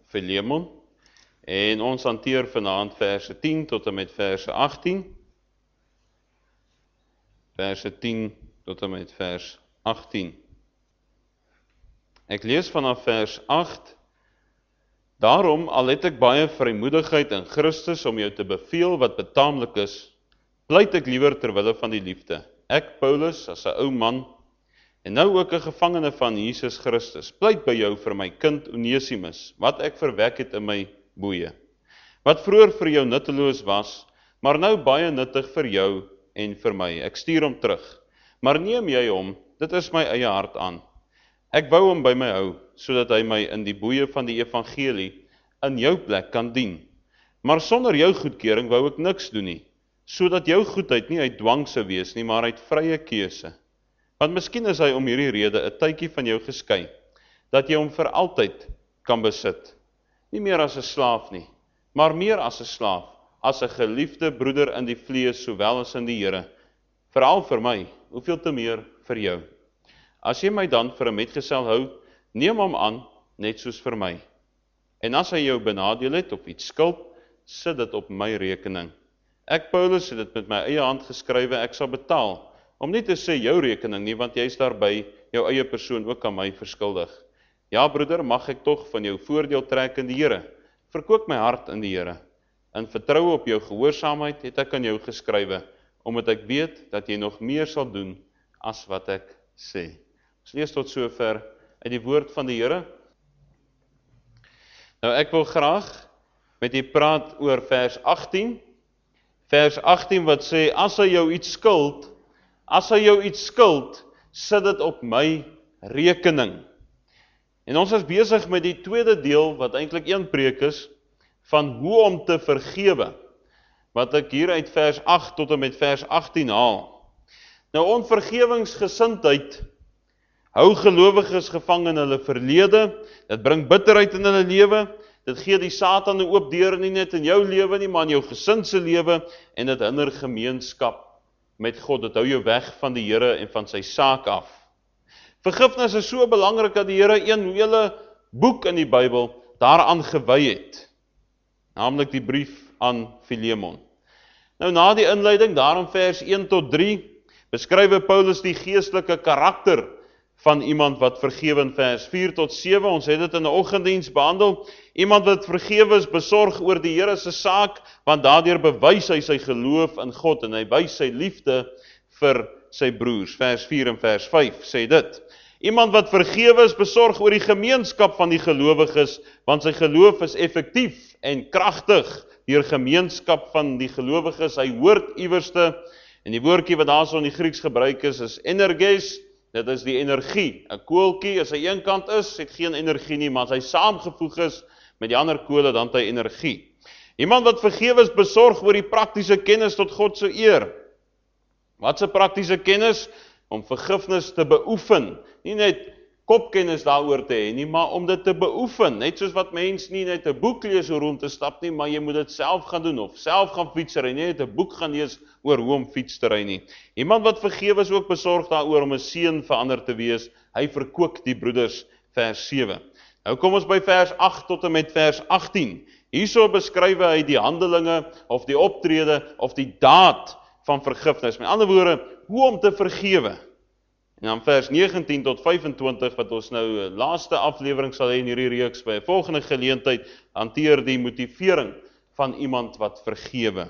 Filemon. En ons hanteer vanaand verse 10 tot en met verse 18. Verse 10 tot en met vers 18. Ek lees vanaf vers 8. Daarom, al het ek baie vrymoedigheid in Christus om jou te beveel wat betaamlik is, pleit ek liewer terwille van die liefde. Ek, Paulus, as 'n ou man, en nou ook 'n gevangene van Jesus Christus, pleit by jou vir my kind Onesimus, wat ek verwek het in my boeye, wat vroeër vir jou nutteloos was, maar nou baie nuttig vir jou en vir my. Ek stuur hom terug, maar neem jy hom, dit is my eie hart aan. Ek wou hom by my hou, sodat hy my in die boeye van die evangelie in jou plek kan dien. Maar sonder jou goedkeuring wou ek niks doen nie, sodat jou goedheid nie uit dwang sou wees nie, maar uit vrye keuse. Want miskien is hy om hierdie rede 'n tydjie van jou geskei, dat jy hom vir altyd kan besit. Nie meer as 'n slaaf nie, maar meer as 'n slaaf, as 'n geliefde broeder in die vlees, sowel as in die Here. Veral vir my, hoeveel te meer vir jou. As jy my dan vir 'n metgesel hou, neem hom aan, net soos vir my. En as hy jou benadeel het of iets skuld, sit dit op my rekening. Ek, Paulus, het dit met my eie hand geskrywe, ek sal betaal, om nie te sê jou rekening nie, want jy is daarby jou eie persoon ook aan my verskuldig. Ja, broeder, mag ek tog van jou voordeel trek in die Here. Verkoop my hart in die Here. In vertroue op jou gehoorsaamheid het ek aan jou geskrywe, omdat ek weet dat jy nog meer sal doen as wat ek sê. Ons lees tot sover uit die woord van die Here. Nou ek wil graag met u praat oor vers 18. Vers 18 wat sê, as hy jou iets skuld, sit dit op my rekening. En ons is besig met die tweede deel, wat eintlik een preek is, van hoe om te vergewe, wat ek hier uit vers 8 tot en met vers 18 haal. Nou onvergewingsgesindheid hou gelowiges gevang in hulle verlede, dit bring bitterheid in hulle lewe, dit gee die Satan 'n oop deur nie net in jou lewe nie, maar in jou gesin se lewe, en dit hinder gemeenskap met God, dit hou jou weg van die Here en van sy saak af. Vergifnis is so belangrik dat die Here een hele boek in die Bybel daaraan gewy het, naamlik die brief aan Filemon. Nou na die inleiding, daarom vers 1 tot 3, beskryf Paulus die geestelike karakter van iemand wat vergewe in vers 4 tot 7, ons het dit in 'n oggenddiens behandel, iemand wat vergewe is, besorg oor die Here se saak, want daardeur bewys hy sy geloof in God, en hy wys sy liefde vir sy broers. Vers 4 en vers 5 sê dit. Iemand wat vergewe is, besorg oor die gemeenskap van die gelowiges, want sy geloof is effektief en kragtig deur gemeenskap van die gelowiges. Hy hoort iewerste, en die woordjie wat daar so in die Grieks gebruik is energes, dit is die energie. 'n Koeltjie, as hy een kant is, het geen energie nie, maar as hy saamgevoeg is met die ander kole, dan het hy energie. Iemand wat vergewe is, besorg oor die praktiese kennis tot God se eer. Wat is 'n praktiese kennis? Om vergifnis te beoefen. Nie net kopkennis daaroor te hê nie, maar om dit te beoefen. Net soos wat mens nie net 'n boek lees hoe om te stap nie, maar jy moet dit self gaan doen, of self gaan fietsry, nie net 'n boek gaan lees oor hoe om fiets te ry nie. Iemand wat vergewe is ook besorg daaroor om 'n seën vir ander te wees. Hy verkoop die broeders, vers 7. Nou kom ons by vers 8 tot en met vers 18. Hierso beskryf hy die handelinge, of die optrede, of die daad van vergifnis. Met ander woorde, hoe om te vergewe. En dan vers 19 tot 25, wat ons nou laaste aflewering sal hê in hierdie reeks, by 'n volgende geleentheid, hanteer die motivering van iemand wat vergewe.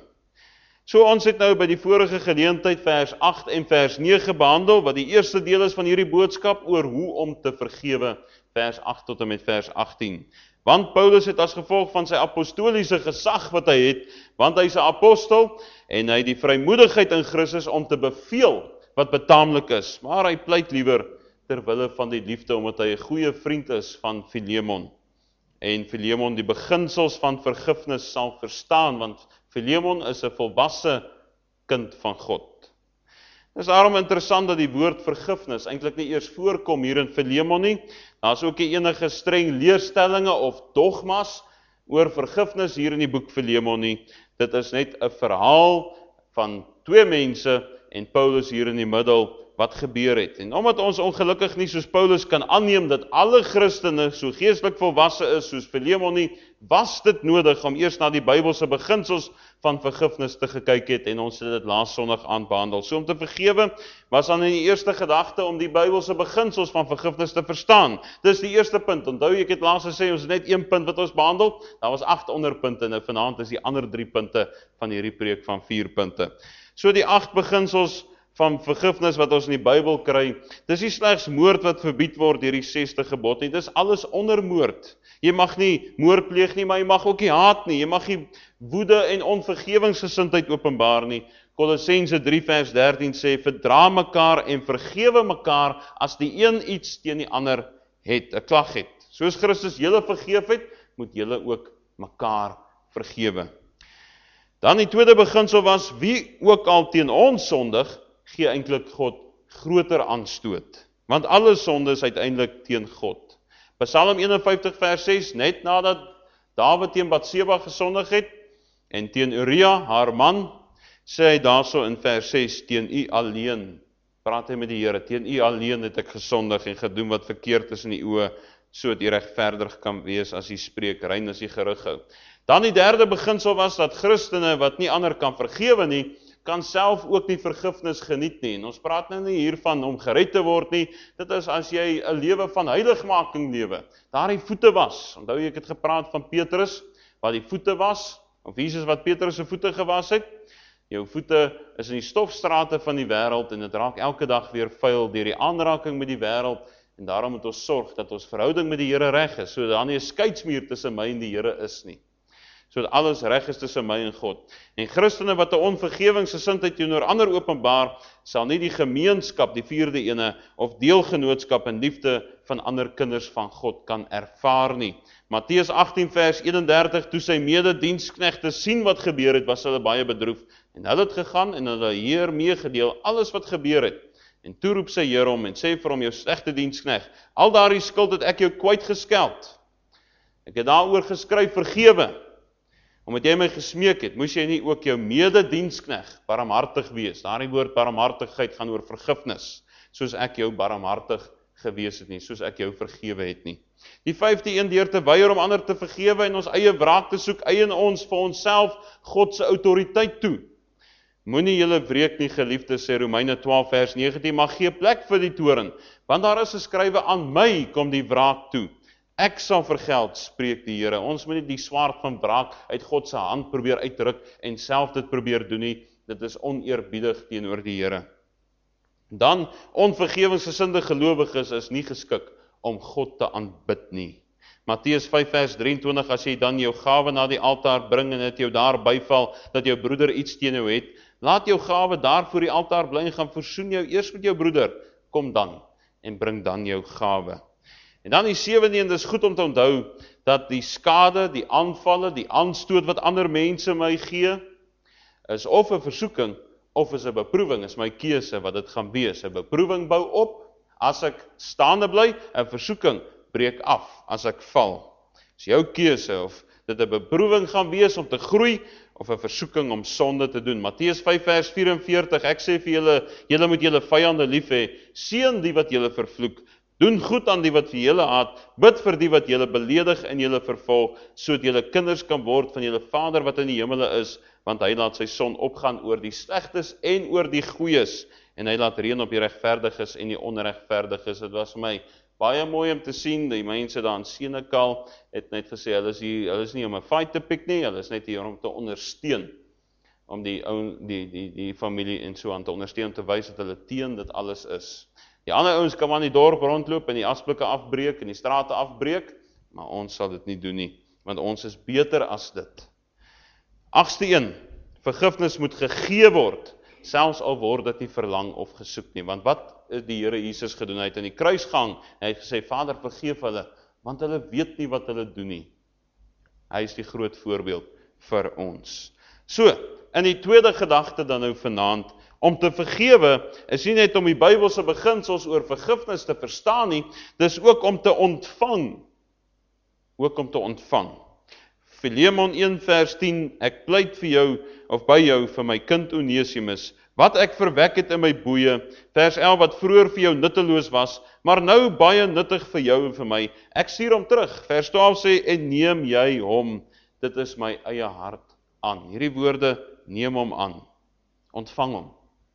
So ons het nou by die vorige geleentheid vers 8 en vers 9 behandel, wat die eerste deel is van hierdie boodskap oor hoe om te vergewe, vers 8 tot en met vers 18. Want Paulus het as gevolg van sy apostoliese gesag wat hy het, want hy is 'n apostel, en hy het die vrymoedigheid in Christus om te beveel wat betaamlik is, maar hy pleit liewer terwille van die liefde, omdat hy 'n goeie vriend is van Filemon. En Filemon die beginsels van vergifnis sal verstaan, want Filemon is 'n volwasse kind van God. Dit is daarom interessant dat die woord vergifnis eintlik nie eers voorkom hier in Filemon nie. Daar is ook nie enige streng leerstellinge of dogmas oor vergifnis hier in die boek Filemon nie. Dit is net 'n verhaal van twee mense en Paulus hier in die middel wat gebeur het. En omdat ons ongelukkig nie soos Paulus kan aanneem dat alle Christene so geestelik volwasse is soos Filemon nie, was dit nodig om eers na die Bybelse beginsels van vergifnis te gekyk het en ons het dit laas Sondag aanbehandel. So om te vergewe was dan in die eerste gedagte om die Bybelse beginsels van vergifnis te verstaan. Dis die eerste punt. Onthou ek het laas gesê ons het net 1 punt wat ons behandel. Daar was 8 onderpunte en vanaand is die ander 3 punte van hierdie preek van 4 punte. So die 8 beginsels van vergifnis wat ons in die Bybel kry, dis nie slegs moord wat verbied word deur die 6de gebod nie, dis alles onder moord. Jy mag nie moord pleeg nie, maar jy mag ook nie haat nie, jy mag nie woede en onvergewingsgesindheid openbaar nie. Kolossense 3 vers 13 sê, verdra mekaar en vergewe mekaar as die een iets teen die ander het, 'n klag het. Soos Christus julle vergeef het, moet julle ook mekaar vergewe. Dan die tweede beginsel was, wie ook al teen ons sondig, gee eintlik God groter aanstoot. Want alle sonde is uiteindelik teen God. Psalm 51 vers 6, net nadat Dawid teen Batseba gesondig het, en teen Uria, haar man, sê hy daarso in vers 6, teen u alleen, praat hy met die Here, teen u alleen het ek gesondig en gedoen wat verkeerd is in die oë, sodat u regverdig kan wees as u spreek, rein as u gerig hou. Dan die derde beginsel was dat Christene wat nie ander kan vergewe nie, kan self ook nie vergifnis geniet nie. En ons praat nou nie hiervan om gered te word nie, dit is as jy 'n lewe van heiligmaking lewe, daar die voete was. Onthou ek het gepraat van Petrus, wat die voete was, of Jesus wat Petrus se voete gewas het. Jou voete is in die stofstrate van die wêreld en dit raak elke dag weer vuil deur die aanraking met die wêreld. En daarom moet ons sorg dat ons verhouding met die Here reg is, sodat daar nie 'n skeidsmuur tussen my en die Here is nie. Sodat alles reg is tussen my en God. En Christene wat 'n onvergewingsgesindheid teenoor ander openbaar, sal nie die gemeenskap, die 4de ene, of deelgenootskap en liefde van ander kinders van God kan ervaar nie. Matteus 18 vers 31, toe sy medediensknegte sien wat gebeur het, was hulle baie bedroef. En hulle het gegaan en hulle Heer meegedeel alles wat gebeur het. En toe roep sy Heer hom en sê vir hom, jou slegte dienskneg, al daardie skuld het ek jou kwyt geskeld. Ek het daaroor geskryf, vergewe. Omdat jy my gesmeek het, moes jy nie ook jou mededienskneg barmhartig wees. Daardie woord barmhartigheid gaan oor vergifnis, soos ek jou barmhartig gewees het nie, soos ek jou vergewe het nie. Die 5de een deur te weier om ander te vergewe en ons eie wraak te soek, eien ons vir onsself God se autoriteit toe. Moenie julle wreek nie, geliefdes, sê Romeine 12 vers 19, maar gee plek vir die toorn, want daar is geskrywe, aan my kom die wraak toe. Ek sal vergeld, spreek die Here. Ons moet nie die swaard van wraak uit God se hand probeer uitdruk en self dit probeer doen nie. Dit is oneerbiedig teenoor die Here. Dan, onvergewingsgesinde gelowiges is nie geskik om God te aanbid nie. Matteus 5 vers 23, as jy dan jou gawe na die altaar bring en dit jou daar byval, dat jou broeder iets teen jou het, laat jou gawe daar voor die altaar bly en gaan versoen jou eers met jou broeder, kom dan en bring dan jou gawe. En dan die 7de een, dis goed om te onthou, dat die skade, die aanvalle, die aanstoot wat ander mense my gee, is of 'n versoeking, of is 'n beproewing, is my keuse wat dit gaan wees. 'n Beproewing bou op, as ek staande bly, 'n versoeking breek af, as ek val. Dis jou keuse, of dit 'n beproewing gaan wees om te groei, of 'n versoeking om sonde te doen. Matteus 5 vers 44, ek sê vir julle, julle moet julle vyande lief hê, seën die wat julle vervloek, doen goed aan die wat vir julle haat, bid vir die wat julle beledig en julle vervolg, sodat julle kinders kan word van julle Vader wat in die hemele is, want hy laat sy son opgaan oor die slegtes en oor die goeies, en hy laat reën op die regverdiges en die onregverdiges. Dit was vir my baie mooi om te sien, die mense daar in Senekal het net gesê, hulle is nie om 'n fight te pick nie, hulle is net hier om te ondersteun, om die familie en so aan te ondersteun, om te wys dat hulle teen dit alles is. Die ander ouens kan maar in die dorp rondloop en die asblikke afbreek en die strate afbreek, maar ons sal dit nie doen nie, want ons is beter as dit. 8ste een, vergifnis moet gegee word, selfs al word dit nie verlang of gesoek nie, want wat het die Here Jesus gedoen? Hy het aan die kruis gehang, en hy het gesê, Vader vergeef hulle, want hulle weet nie wat hulle doen nie. Hy is die groot voorbeeld vir ons. So, in die tweede gedagte dan nou vanaand, om te vergewe is nie net om die Bybelse beginsels oor vergifnis te verstaan nie, dis ook om te ontvang. Filemon 1 vers 10, ek pleit vir jou, of by jou, vir my kind Onesimus, wat ek verwek het in my boeye, vers 11, wat vroeër vir jou nutteloos was, maar nou baie nuttig vir jou en vir my, ek stuur hom terug, vers 12 sê, en neem jy hom, dit is my eie hart aan. Hierdie woorde, neem hom aan, ontvang hom.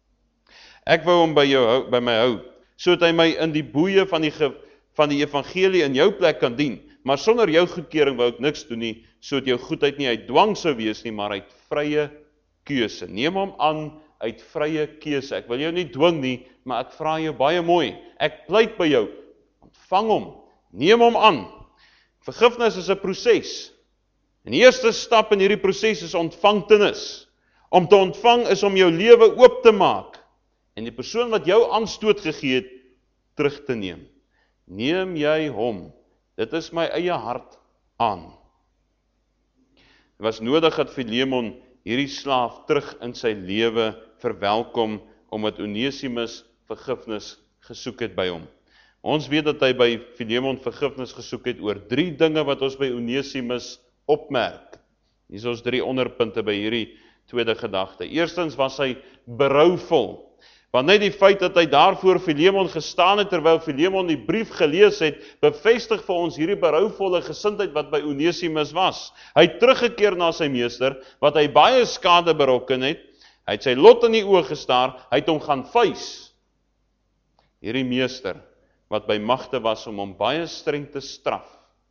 Ek wou hom by my hou, sodat hy my in die boeye van die evangelie in jou plek kan dien, maar sonder jou goedkeuring wou ek niks doen nie, sodat jou goedheid nie uit dwang sou wees nie, maar uit vrye keuse. Neem hom aan uit vrye keuse. Ek wil jou nie dwing nie, maar ek vra jou baie mooi. Ek pleit by jou. Ontvang hom. Neem hom aan. Vergifnis is 'n proses. En die eerste stap in hierdie proses is ontvangtenis. Om te ontvang is om jou lewe oop te maak en die persoon wat jou aanstoot gegee het, terug te neem. Neem jy hom. Dit is my eie hart aan. Dit was nodig dat Filemon hierdie slaaf terug in sy lewe verwelkom, omdat Onesimus vergifnis gesoek het by hom. Ons weet dat hy by Filemon vergifnis gesoek het oor 3 dinge wat ons by Onesimus opmerk. Hier is ons 3 onderpunte by hierdie tweede gedagte. Eerstens was hy berouvol. Want net die feit dat hy daar voor Filemon gestaan het, terwyl Filemon die brief gelees het, bevestig vir ons hierdie berouvolle gesindheid wat by Onesimus was. Hy het teruggekeer na sy meester, wat hy baie skade berokken het, hy het sy lot in die oë gestaar, hy het hom gaan vuis. Hierdie meester, wat by magte was om hom baie streng te straf.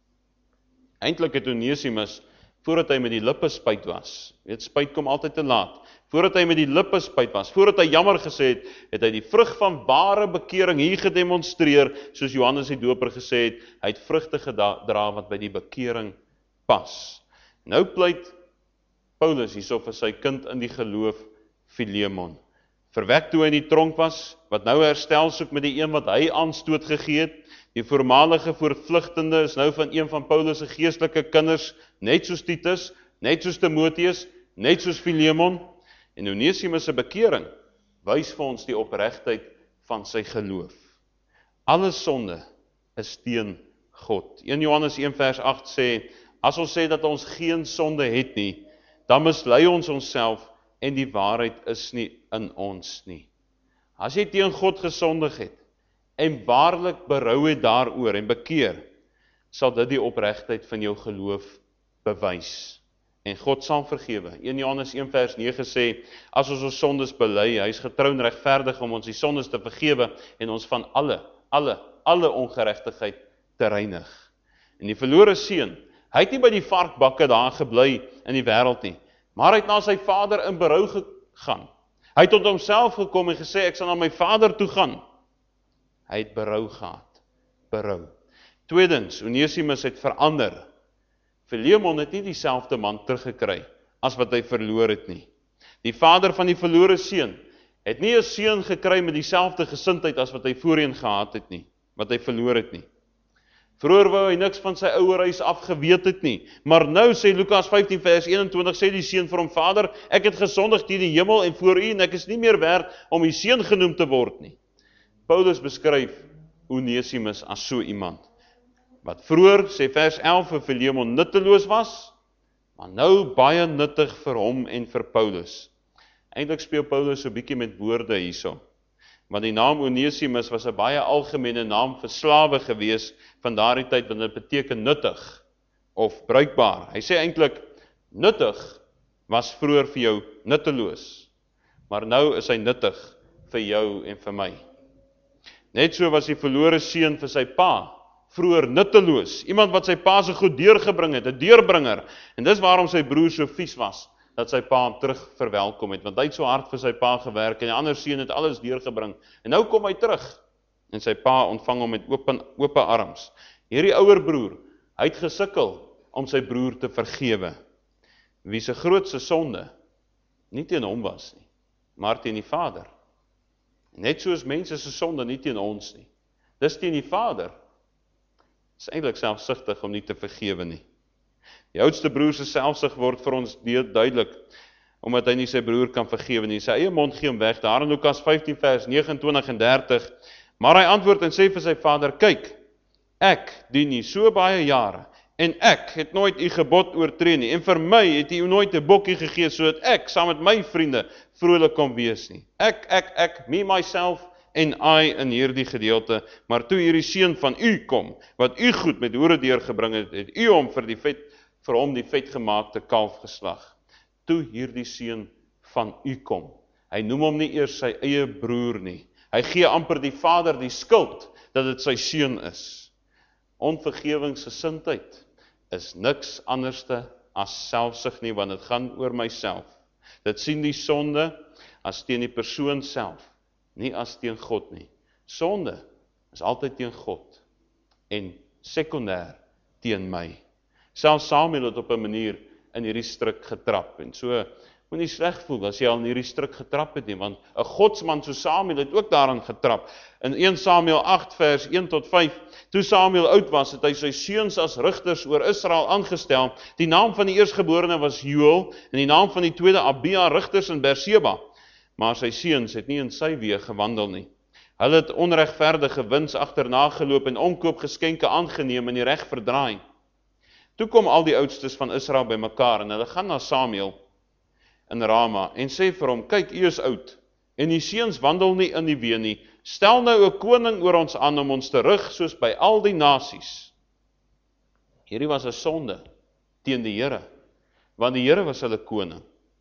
Eintlik het Onesimus, voordat hy met die lippe spyt was, weet, spyt kom altyd te laat, voordat hy met die lippe spyt was, voordat hy jammer gesê het, het hy die vrug van ware bekering hier gedemonstreer, soos Johannes die Doper gesê het, hy het vrugte gedra wat by die bekering pas. Nou pleit Paulus hierso vir sy kind in die geloof, Filemon. Verwek toe hy in die tronk was, wat nou herstel soek met die een wat hy aanstoot gegee het, die voormalige voortvlugtende is nou van een van Paulus se geestelike kinders, net soos Titus, net soos Timotheus, net soos Filemon, en Onesimus se bekering wys vir ons die opregtheid van sy geloof. Alle sonde is teen God. 1 Johannes 1 vers 8 sê, as ons sê dat ons geen sonde het nie, dan mislei ons onsself en die waarheid is nie in ons nie. As jy teen God gesondig het en waarlik berou het daaroor en bekeer, sal dit die opregtheid van jou geloof bewys. En God sal vergewe. 1 Johannes 1 vers 9 sê, as ons sondes bely, hy is getrou en regverdig om ons die sondes te vergewe en ons van alle ongeregtigheid te reinig. En die verlore seun, hy het nie by die varkbakke daar gebly in die wêreld nie, maar hy het na sy vader in berou gegaan. Hy het tot homself gekom en gesê, ek sal na my vader toe gaan. Hy het berou gehad. Berou. Tweedens, Onesimus het verander. Filemon het nie dieselfde man teruggekry as wat hy verloor het nie. Die vader van die verlore seun het nie 'n seun gekry met dieselfde gesindheid as wat hy voorheen gehad het nie, wat hy verloor het nie. Vroeger wou hy niks van sy ouerhuis afgeweet het nie, maar nou sê Lukas 15 vers 21 sê die seun vir hom, Vader, ek het gesondig teen die hemel en voor u en ek is nie meer werd om die seun genoem te word nie. Paulus beskryf Onesimus as so iemand, wat vroeër, sê vers 11, vir Filemon nutteloos was, maar nou baie nuttig vir hom en vir Paulus. Eintlik speel Paulus so 'n bietjie met woorde hierso, want die naam Onesimus was 'n baie algemene naam vir slawe gewees van daardie tyd, want dit beteken nuttig of bruikbaar. Hy sê eintlik, nuttig was vroeër vir jou nutteloos, maar nou is hy nuttig vir jou en vir my. Net so was die verlore seun vir sy pa, vroeër nutteloos, iemand wat sy pa se goed deurgebring het, 'n deurbringer, en dis waarom sy broer so vies was, dat sy pa hom terug verwelkom het, want hy het so hard vir sy pa gewerk, en die ander seun het alles deurgebring, en nou kom hy terug, en sy pa ontvang hom met ope arms. Hierdie ouer broer, hy het gesukkel om sy broer te vergewe, wie se grootste sonde, nie teen hom was nie, maar teen die Vader. Net soos mense se sonde nie teen ons nie, dis teen die Vader. Is eintlik selfsugtig om nie te vergewe nie. Die oudste broer se selfsug word vir ons duidelik, omdat hy nie sy broer kan vergewe nie. Sy eie mond gee hom weg, daar in Lukas 15 vers 29 en 30, maar hy antwoord en sê vir sy vader, kyk, ek dien nie so baie jare, en ek het nooit u gebod oortree nie, en vir my het u nooit 'n bokkie gegee, sodat ek, saam met my vriende, vrolik kon wees nie. Ek, me, myself en I in hierdie gedeelte, maar toe hierdie seun van u kom, wat u goed met hoere deurgebring het, het u hom vir hom die vetgemaakte kalf geslag. Toe hierdie seun van u kom. Hy noem hom nie eers sy eie broer nie. Hy gee amper die vader die skuld dat dit sy seun is. Onvergewingsgesindheid is niks anderste as selfsug nie, want dit gaan oor myself. Dit sien die sonde as teen die persoon self, nie as teen God nie. Sonde is altyd teen God en sekondêr teen my. Selfs Samuel het op 'n manier in hierdie struik getrap, en so moenie sleg voel as jy al in hierdie struik getrap het nie, want 'n godsman so Samuel het ook daarin getrap. In 1 Samuel 8 vers 1 tot 5, toe Samuel oud was, het hy sy seuns as rigters oor Israel aangestel. Die naam van die eerstgeborene was Joel, en die naam van die tweede Abia, rigters in Berseba. Maar sy seuns het nie in sy weë gewandel nie. Hulle het onregverdige wins agterna geloop en omkoopgeskenke aangeneem en die reg verdraai. Toe kom al die oudstes van Israel bymekaar, en hulle gaan na Samuel in Rama, en sê vir hom, kyk, u is oud, en die seuns wandel nie in die weë nie, stel nou 'n koning oor ons aan om ons te rig, soos by al die nasies. Hierdie was 'n sonde teen die Here, want die Here was hulle koning.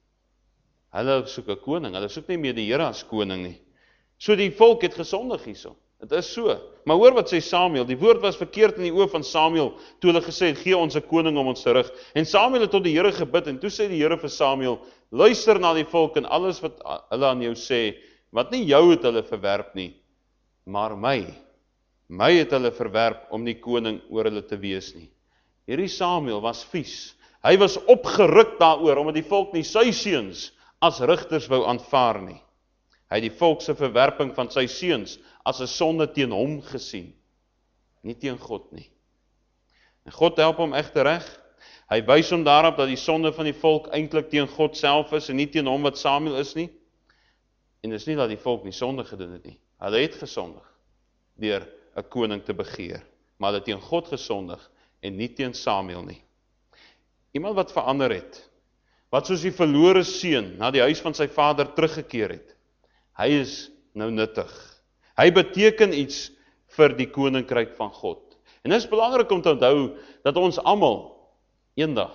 Hulle soek 'n koning, hulle soek nie meer die Here as koning nie. So die volk het gesondig hierso. Dit is so. Maar hoor wat sê Samuel, die woord was verkeerd in die oë van Samuel, toe hulle gesê het, gee ons 'n koning om ons te rig. En Samuel het tot die Here gebid, en toe sê die Here vir Samuel, luister na die volk en alles wat hulle aan jou sê, wat nie jou het hulle verwerp nie, maar my het hulle verwerp om nie koning oor hulle te wees nie. Hierdie Samuel was vies. Hy was opgeruk daaroor, omdat die volk nie sy seuns as rigters wou aanvaar nie. Hy het die volk se verwerping van sy seuns as 'n sonde teen hom gesien, nie teen God nie. En God help hom egter reg. Hy wys hom daarop dat die sonde van die volk eintlik teen God self is en nie teen hom wat Samuel is nie. En dis nie dat die volk nie sonde gedoen het nie. Hulle het gesondig deur 'n koning te begeer, maar hulle het teen God gesondig en nie teen Samuel nie. Iemand wat verander het, wat soos die verlore seun na die huis van sy vader teruggekeer het. Hy is nou nuttig. Hy beteken iets vir die koninkryk van God. En dit is belangrik om te onthou dat ons almal eendag,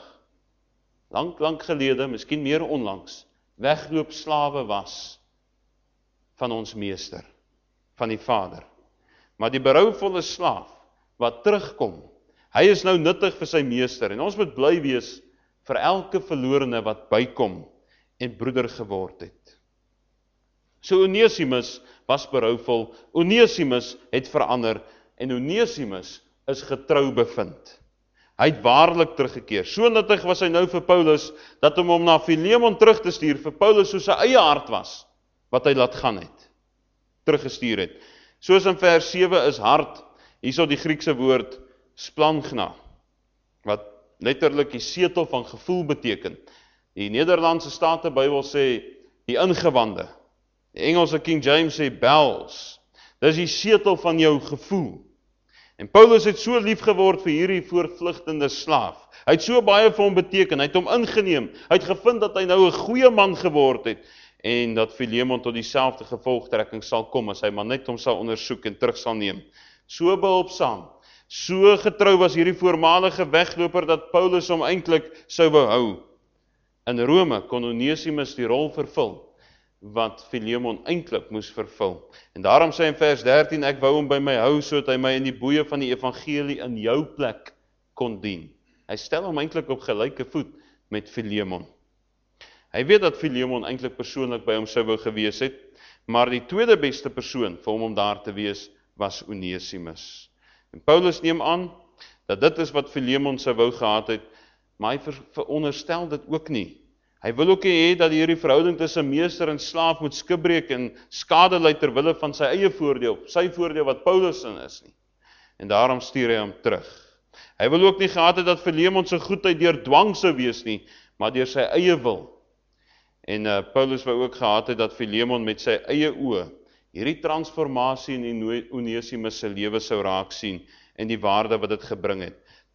lank gelede, miskien meer onlangs, wegloop slawe was van ons meester, van die Vader. Maar die berouvolle slaaf wat terugkom, hy is nou nuttig vir sy meester, en ons moet bly wees vir elke verlorene wat bykom en broeder geword het. So Onesimus was berouvol, Onesimus het verander, en Onesimus is getrou bevind. Hy het waarlik teruggekeer. So nuttig was hy nou vir Paulus, dat hom na Filemon terug te stuur, vir Paulus soos sy eie hart was, wat hy laat gaan het, teruggestuur het. Soos in vers 7 is hart, hierso die Griekse woord splangna, wat letterlik die setel van gevoel beteken. Die Nederlandse Statenbybel sê die ingewande. Die Engelse King James sê bowels. Dis die setel van jou gevoel. En Paulus het so lief geword vir hierdie voortvlugtende slaaf. Hy het so baie vir hom beteken, hy het hom ingeneem. Hy het gevind dat hy nou 'n goeie man geword het, en dat Filemon tot dieselfde gevolgtrekking sal kom, as hy maar net hom sal ondersoek en terug sal neem. So behulpsaam, so getrou was hierdie voormalige wegloper, dat Paulus hom eintlik sou wou hou. In Rome kon Onesimus die rol vervul wat Filemon eintlik moes vervul. En daarom sê in vers 13, ek wou hom by my hou, sodat hy my in die boeye van die evangelie in jou plek kon dien. Hy stel hom eintlik op gelyke voet met Filemon. Hy weet dat Filemon eintlik persoonlik by hom sou wou gewees het, maar die tweede beste persoon vir hom om daar te wees, was Onesimus. En Paulus neem aan, dat dit is wat Filemon sou wou gehad het, maar hy veronderstel dit ook nie. Hy wil ook hê dat hierdie verhouding tussen meester en slaaf moet skibreek en skade ly ter wille van sy eie voordeel, sy voordeel wat Paulus in is nie. En daarom stuur hy hom terug. Hy wil ook nie gehad het dat Filemon se goedheid deur dwang sou wees nie, maar deur sy eie wil. En Paulus wou ook gehad het dat Filemon met sy eie oë hierdie transformasie in Onesimus se lewe sou raak sien en die waarde wat dit gebring het.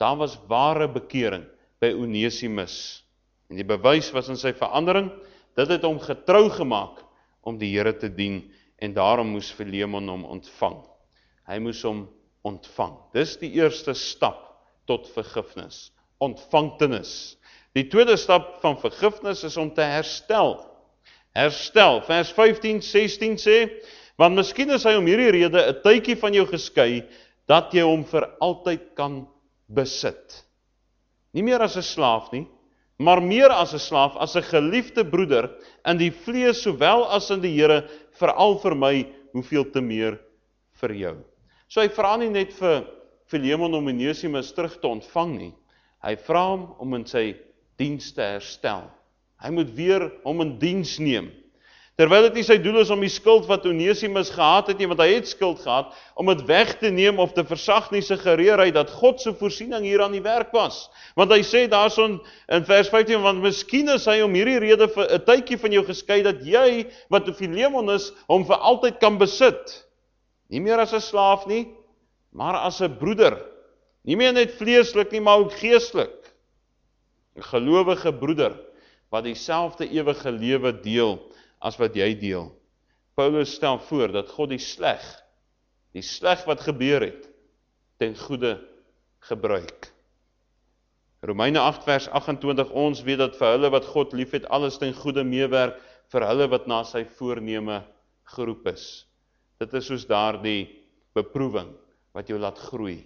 Daar was ware bekering by Onesimus. En die bewys was in sy verandering, dit het hom getrou gemaak om die Here te dien, en daarom moes Filemon hom ontvang. Hy moes hom ontvang. Dis die eerste stap tot vergifnis, ontvangtenis. Die tweede stap van vergifnis is om te herstel. Herstel, vers 15, 16 sê, want miskien is hy om hierdie rede 'n tydjie van jou geskei, dat jy hom vir altyd kan besit. Nie meer as 'n slaaf nie, maar meer as 'n slaaf, as 'n geliefde broeder, in die vlees sowel as in die Here, veral vir my, hoeveel te meer vir jou. So hy vra nie net vir Filemon om Onesimus terug te ontvang nie, hy vra hom om in sy diens te herstel. Hy moet weer hom in diens neem. Terwyl dit nie sy doel is om die skuld wat Onesimus gehad het nie, want hy het skuld gehad, om dit weg te neem of te versag nie, suggereer hy dat God se voorsiening hier aan die werk was. Want hy sê daarson in vers 15, want miskien is hy om hierdie rede vir 'n tydjie van jou geskei, dat jy, wat 'n Filemon is, hom vir altyd kan besit. Nie meer as 'n slaaf nie, maar as 'n broeder. Nie meer net vleeslik nie, maar ook geestelik. 'n Gelowige broeder, wat dieselfde ewige lewe deel, as wat jy deel. Paulus stel voor dat God die sleg wat gebeur het, ten goeie gebruik. Romeine 8 vers 28, ons weet dat vir hulle wat God lief het, alles ten goeie meewerk, vir hulle wat na sy voorneme geroep is. Dit is soos daardie beproewing, wat jou laat groei.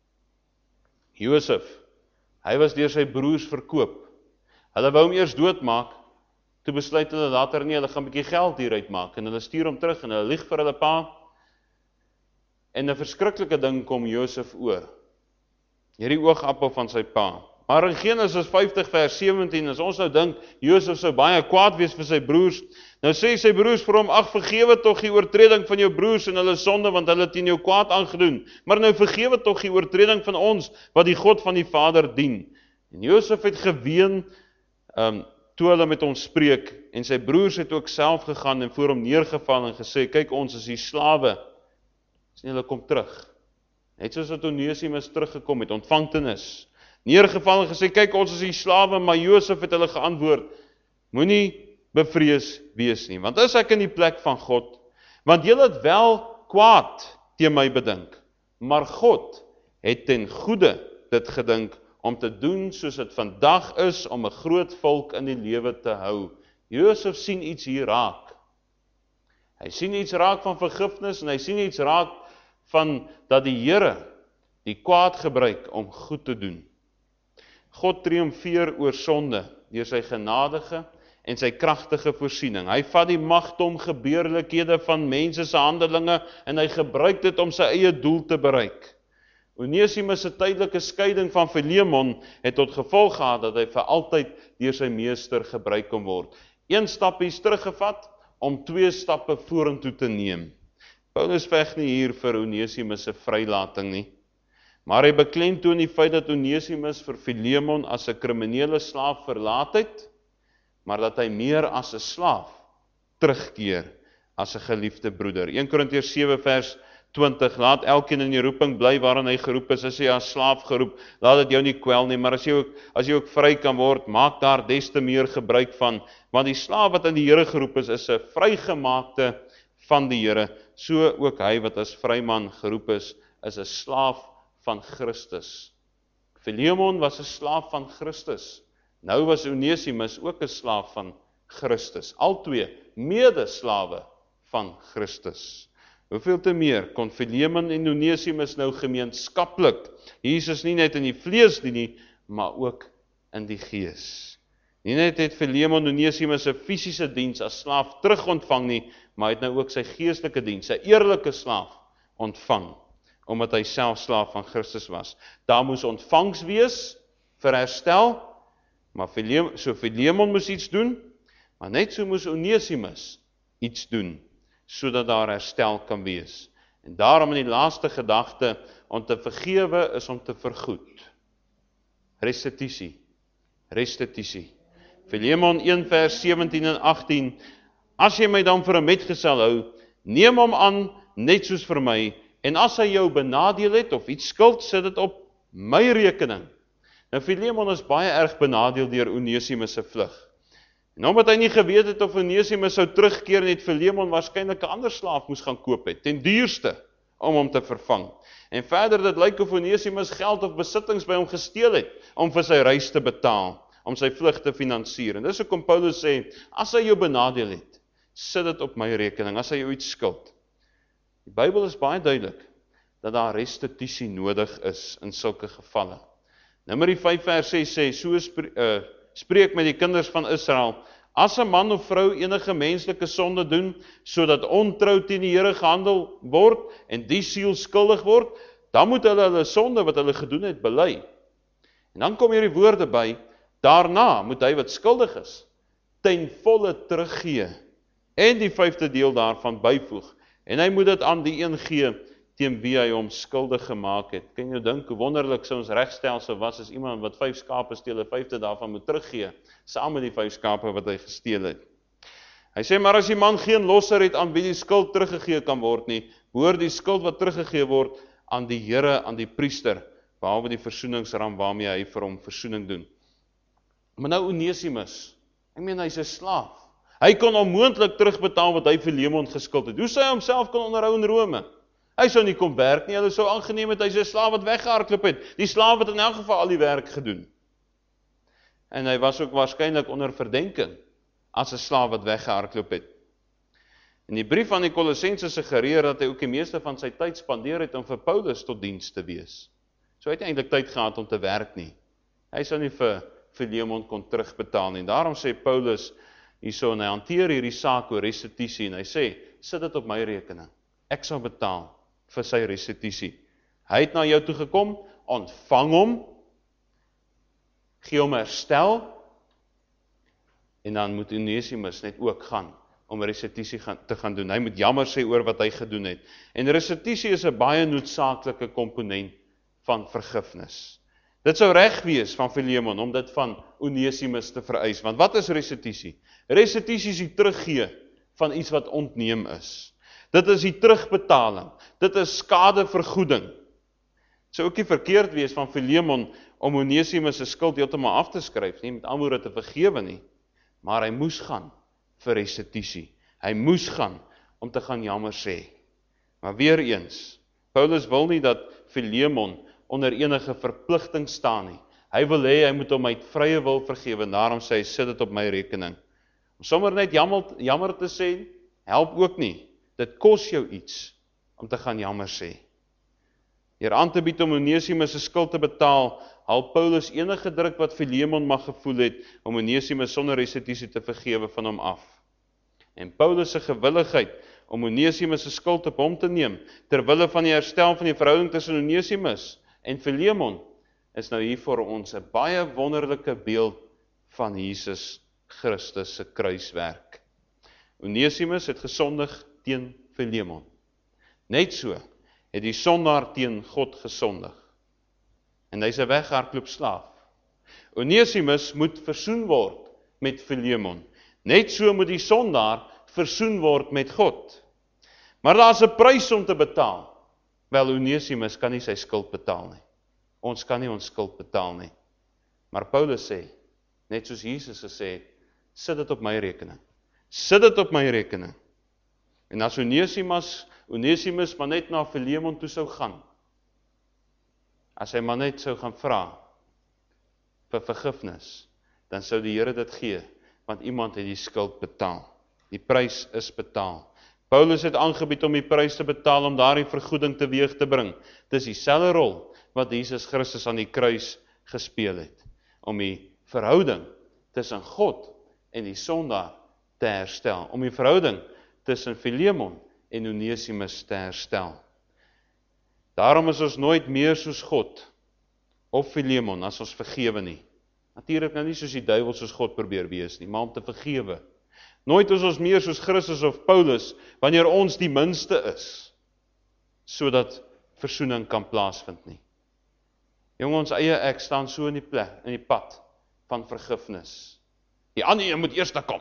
Josef, hy was deur sy broers verkoop. Hulle wou hom eers doodmaak, toe besluit hulle later nie, hulle gaan 'n bietjie geld hieruit maak, en hulle stuur hom terug, en hulle lieg vir hulle pa, en 'n verskriklike ding kom Josef oor, hierdie oogappel van sy pa. Maar in Genesis 50 vers 17, as ons nou dink, Josef sou baie kwaad wees vir sy broers, nou sê sy broers vir hom, ag vergewe tog die oortreding van jou broers en hulle sonde, want hulle het teen jou kwaad aangedoen, maar nou vergewe tog die oortreding van ons, wat die God van die Vader dien. En Josef het geween, toe hulle met hom spreek, en sy broers het ook self gegaan en voor hom neergeval en gesê, kyk, ons is die slawe, en hulle kom terug. Net soos wat Onesimus teruggekom het, ontvangtenis, neergeval en gesê, kyk, ons is die slawe, maar Josef het hulle geantwoord, moenie bevrees wees nie, want is ek in die plek van God, want julle het wel kwaad teen my bedink, maar God het ten goeie dit gedink, om te doen soos dit vandag is, om 'n groot volk in die lewe te hou. Josef sien iets hier raak. Hy sien iets raak van vergifnis, en hy sien iets raak van dat die Here die kwaad gebruik om goed te doen. God triomfeer oor sonde, deur sy genadige en sy kragtige voorsiening. Hy vat die magdom gebeurlikhede van mense se handelinge, en hy gebruik dit om sy eie doel te bereik. Onesimus se tydelike skeiding van Filemon het tot gevolg gehad dat hy vir altyd deur sy meester gebruik kon word. 1 stap is teruggevat om 2 stappe vorentoe te neem. Paulus veg nie hier vir Onesimus se vrylating nie, maar hy beklemtoon die feit dat Onesimus vir Filemon as 'n kriminele slaaf verlaat het, maar dat hy meer as 'n slaaf terugkeer as 'n geliefde broeder. 1 Korintiërs 7 vers 20, laat elkeen in die roeping bly waarin hy geroep is jy as slaaf geroep, laat dit jou nie kwel nie, maar as jy ook vry kan word, maak daar des te meer gebruik van, want die slaaf wat in die Here geroep is 'n vrygemaakte van die Here, so ook hy wat as vryman geroep is 'n slaaf van Christus. Filemon was 'n slaaf van Christus, nou was Onesimus ook 'n slaaf van Christus, albei medeslawe van Christus. Hoeveel te meer kon Filemon en Onesimus nou gemeenskaplik Jesus nie net in die vlees dien nie, maar ook in die gees. Nie net het Filemon Onesimus 'n fisiese diens as slaaf terug ontvang nie, maar hy het nou ook sy geestelike diens, sy eerlike slaaf ontvang, omdat hy self slaaf van Christus was. Daar moes ontvangs wees vir herstel, maar Filemon moes iets doen, maar net so moes Onesimus iets doen, sodat daar herstel kan wees. En daarom in die laaste gedagte, om te vergewe is om te vergoed. Restituisie. Filemon 1 vers 17 en 18, as jy my dan vir 'n metgesel hou, neem hom aan net soos vir my, en as hy jou benadeel het of iets skuld, sit dit op my rekening. Nou Filemon is baie erg benadeel deur Onesimus se vlug. En omdat hy nie geweet het of Onesimus sou terugkeer en het Filemon waarskynlik 'n ander slaaf moes gaan koop het, ten duurste, om hom te vervang. En verder, dit lyk of Onesimus geld of besittings by hom gesteel het, om vir sy reis te betaal, om sy vlug te finansier. En dis hoekom Paulus sê, as hy jou benadeel het, sit dit op my rekening, as hy jou iets skuld. Die Bybel is baie duidelik, dat daar restituisie nodig is in sulke gevalle. Numeri 5 vers 6 sê, so spreek met die kinders van Israel, as 'n man of vrou enige menslike sonde doen, sodat ontrou teen die Here gehandel word, en die siel skuldig word, dan moet hulle sonde wat hulle gedoen het, bely. En dan kom hier die woorde by, daarna moet hy wat skuldig is, ten volle teruggee, en die 5de deel daarvan byvoeg, en hy moet dit aan die een gee, teen wie hy hom skuldig gemaak het. Kan jy dink hoe wonderlik sou ons regstelsel was as iemand wat 5 skape steel, 'n 5de daarvan moet teruggee, saam met die 5 skape wat hy gesteel het. Hy sê, maar as die man geen losser het aan wie die skuld teruggegee kan word nie, behoort die skuld wat teruggegee word aan die Here, aan die priester, behalwe die versoeningsram waarmee hy vir hom versoening doen. Maar nou Onesimus, hy's 'n slaaf. Hy kon onmoontlik terugbetaal wat hy vir Filemon geskuld het. Hoe sou hy homself kon onderhou in Rome? Hy sou nie kom werk nie, hulle sou aangeneem het, hy's 'n slaaf wat weggehardloop het. Die slaaf het in elk geval al die werk gedoen. En hy was ook waarskynlik onder verdenking, as 'n slaaf wat weggehardloop het. In die brief aan die Kolossense suggereer dat hy ook die meeste van sy tyd spandeer het om vir Paulus tot diens te wees. So hy het nie eintlik tyd gehad om te werk nie. Hy sou nie vir Filemon kon terugbetaal nie. Daarom sê Paulus hierso, en hy hanteer hierdie saak oor restituisie, en hy sê, sit dit op my rekening. Ek sal betaal vir sy restituisie. Hy het na jou toe gekom, ontvang hom, gee hom herstel, en dan moet Onesimus net ook gaan, om restituisie te gaan doen. Hy moet jammer sê oor wat hy gedoen het. En restituisie is 'n baie noodsaaklike komponent van vergifnis. Dit sou reg wees van Filemon, om dit van Onesimus te vereis, want wat is restituisie? Restituisie is die teruggee van iets wat ontneem is. Dit is die terugbetaling, dit is skadevergoeding. Dit sou ook nie verkeerd wees van Filemon om Onesimus se skuld heeltemal af te skryf, nie met ander woorde te vergewe nie, maar hy moes gaan vir restituisie. Hy moes gaan om te gaan jammer sê. Maar weer eens, Paulus wil nie dat Filemon onder enige verpligting staan nie. Hy wil hê hy moet hom uit vrye wil vergewe, daarom sê hy, sit dit op my rekening. Om sommer net jammer te sê, help ook nie. Dit kos jou iets om te gaan jammer sê. Deur aan te bied om Onesimus se skuld te betaal, haal Paulus enige druk wat Filemon mag gevoel het om Onesimus sonder restituisie te vergewe van hom af. En Paulus se gewilligheid om Onesimus se skuld op hom te neem, terwille van die herstel van die verhouding tussen Onesimus en Filemon, is nou hier vir ons 'n baie wonderlike beeld van Jesus Christus se kruiswerk. Onesimus het gesondig teen Filemon. Net so het die sondaar teen God gesondig. En hy's 'n weghardloop slaaf. Onesimus moet versoen word met Filemon. Net so moet die sondaar versoen word met God. Maar daar's 'n prys om te betaal. Wel, Onesimus kan nie sy skuld betaal nie. Ons kan nie ons skuld betaal nie. Maar Paulus sê, net soos Jesus gesê het, sit dit op my rekening. Sit dit op my rekening. En as Onesimus maar net na Filemon toe sou gaan, as hy maar net sou gaan vra vir vergifnis, dan sou die Here dit gee, want iemand het die skuld betaal. Die prys is betaal. Paulus het aangebied om die prys te betaal om daardie vergoeding teweeg te bring. Dis dieselfde rol wat Jesus Christus aan die kruis gespeel het, om die verhouding tussen God en die sondaar te herstel, om die verhouding tussen Filemon en Onesimus te herstel. Daarom is ons nooit meer soos God of Filemon as ons vergewe nie. Natuurlik nou nie soos die duiwel soos God probeer wees nie, maar om te vergewe. Nooit is ons meer soos Christus of Paulus wanneer ons die minste is, sodat versoening kan plaasvind nie. Jong, ons eie ek staan so in die pad van vergifnis. Die ander een moet eers kom.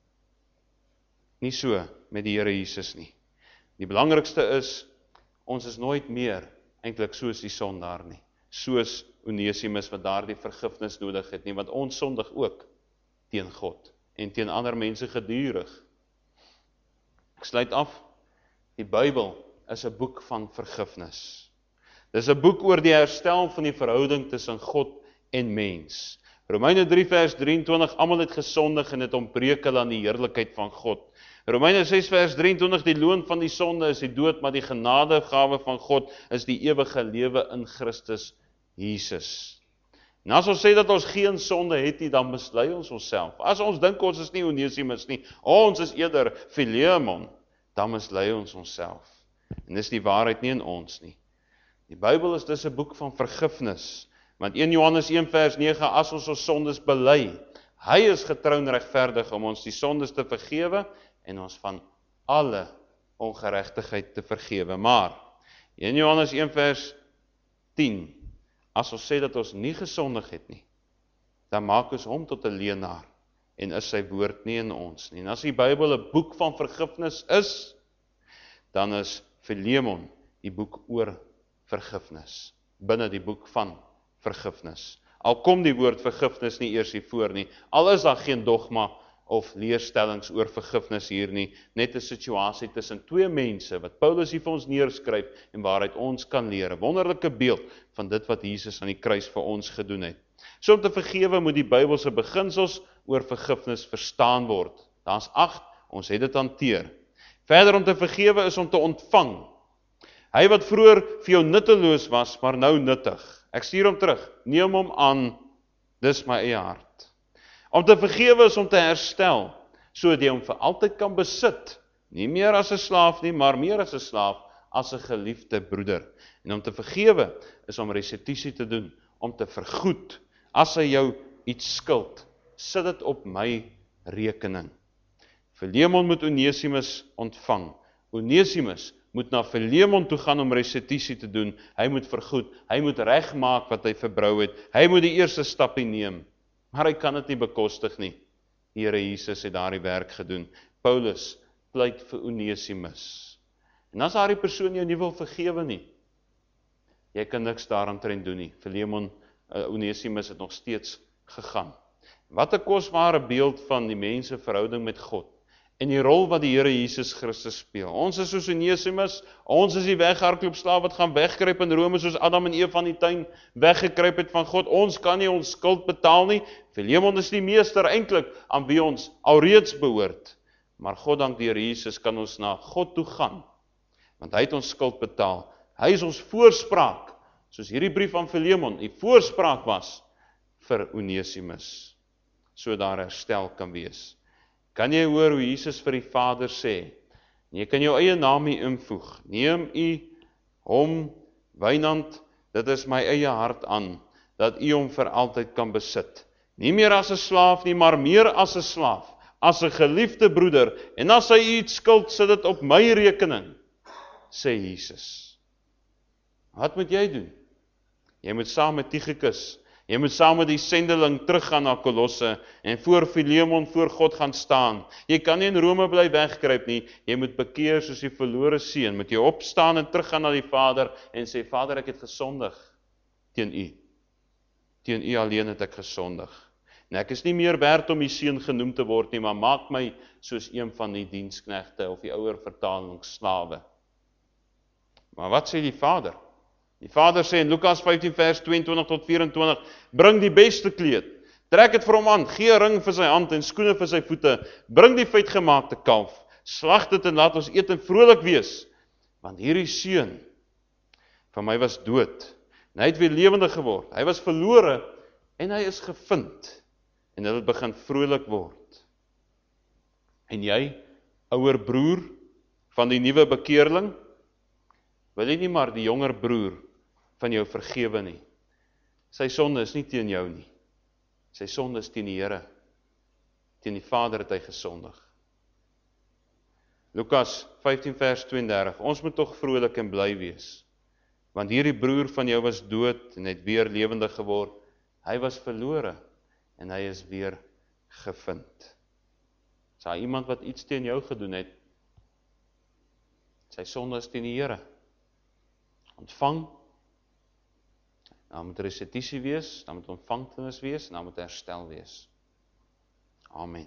Nie so met die Here Jesus nie. Die belangrikste is, ons is nooit meer eintlik soos die sondaar nie. soos Onesimus wat daardie vergifnis nodig het nie, want ons sondig ook teen God en teen ander mense gedurig. Ek sluit af, die Bybel is 'n boek van vergifnis. Dis 'n boek oor die herstel van die verhouding tussen God en mens. Romeine 3 vers 23, almal het gesondig en het ontbreek hulle aan die heerlikheid van God. Romeine 6 vers 23, die loon van die sonde is die dood, maar die genadegawe van God is die ewige lewe in Christus Jesus. En as ons sê dat ons geen sonde het nie, dan mislei ons onsself. As ons dink ons is nie Onesimus nie, ons is eerder Philemon, dan mislei ons onsself. En dis die waarheid nie in ons nie. Die Bybel is dus 'n boek van vergifnis, want 1 Johannes 1 vers 9, as ons sondes bely, hy is getrou en regverdig om ons die sondes te vergewe en ons van alle ongeregtigheid te vergewe. Maar 1 Johannes 1 vers 10, as ons sê dat ons nie gesondig het nie, dan maak ons hom tot 'n leienaar en is sy woord nie in ons nie. En as die Bybel 'n boek van vergifnis is, dan is Philemon die boek oor vergifnis, binne die boek van vergifnis. Al kom die woord vergifnis nie eers hier voor nie, al is daar geen dogma of leerstellings oor vergifnis hier nie, net 'n situasie tussen twee mense, wat Paulus hier vir ons neerskryf, en waaruit ons kan leer, 'n wonderlike beeld van dit wat Jesus aan die kruis vir ons gedoen het. So om te vergewe moet die Bybelse beginsels oor vergifnis verstaan word. Daar's 8, ons het dit hanteer. Verder om te vergewe is om te ontvang. Hy wat vroeër vir jou nutteloos was, maar nou nuttig. Ek stuur hom terug, neem hom aan, dis my eie hart. Om te vergewe is om te herstel, sodat jy hom vir altyd kan besit, nie meer as 'n slaaf nie, maar meer as 'n slaaf, as 'n geliefde broeder. En om te vergewe is om restituisie te doen, om te vergoed. As hy jou iets skuld, sit dit op my rekening. Philemon moet Onesimus ontvang. Onesimus moet na Philemon toe gaan om restituisie te doen. Hy moet vergoed, hy moet regmaak wat hy verbrou het. Hy moet die eerste stappie neem. Maar hy kan dit nie bekostig nie. Die Here Jesus het daardie werk gedoen. Paulus pleit vir Onesimus. En as daardie persoon jou nie wil vergewe nie, jy kan niks daaraan doen nie. Philemon, Onesimus het nog steeds gegaan. Wat 'n kosbare beeld van die mense verhouding met God. En die rol wat die Here Jesus Christus speel. Ons is soos Onesimus, ons is die weghardloopslaaf wat gaan wegkruip in Rome, soos Adam en Eva in die tuin weggekruip het van God. Ons kan nie ons skuld betaal nie. Philemon is die meester eintlik aan wie ons alreeds behoort. Maar God dank die Here Jesus kan ons na God toe gaan, want hy het ons skuld betaal. Hy is ons voorspraak, soos hierdie brief van Philemon die voorspraak was vir Onesimus, so daar herstel kan wees. Kan jy hoor hoe Jesus vir die Vader sê, jy kan jou eie naam hier invoeg, neem u hom, Wynand, dit is my eie hart aan, dat u hom vir altyd kan besit. Nie meer as 'n slaaf nie, maar meer as 'n slaaf, as 'n geliefde broeder, en as hy iets skuld, sit dit op my rekening, sê Jesus. Wat moet jy doen? Jy moet saam met Tychicus, jy moet saam met die sendeling teruggaan na Kolosse en voor Philemon voor God gaan staan. Jy kan nie in Rome bly wegkruip nie, jy moet bekeer soos die verlore seun, moet jy opstaan en teruggaan na die Vader en sê, Vader, ek het gesondig teen u. Teen u alleen het ek gesondig. En ek is nie meer werd om die seun genoem te word nie, maar maak my soos een van die diensknegte of die ouer vertaling slawe. Maar wat sê die Vader? Die Vader sê in Lukas 15 vers 22 tot 24, bring die beste kleed, trek het vir hom aan, gee 'n ring vir sy hand en skoene vir sy voete, bring die vetgemaakte kalf, slag dit en laat ons eet en vrolik wees, want hierdie seun van my was dood, en hy het weer lewendig geword, hy was verlore, en hy is gevind, en hy het begin vrolik word. En jy, ouer broer van die nuwe bekeerling, wil jy nie maar die jonger broer van jou vergewe nie. Sy sonde is nie teen jou nie. Sy sonde is teen die Here. Teen die Vader het hy gesondig. Lukas 15 vers 32. Ons moet tog vrolik en bly wees. Want hierdie broer van jou was dood en het weer lewendig geword. Hy was verlore en hy is weer gevind. Is daar iemand wat iets teen jou gedoen het? Sy sonde is teen die Here. Ontvang, Daar moet restituisie wees, daar moet ontvangtenis wees, en daar moet herstel wees. Amen.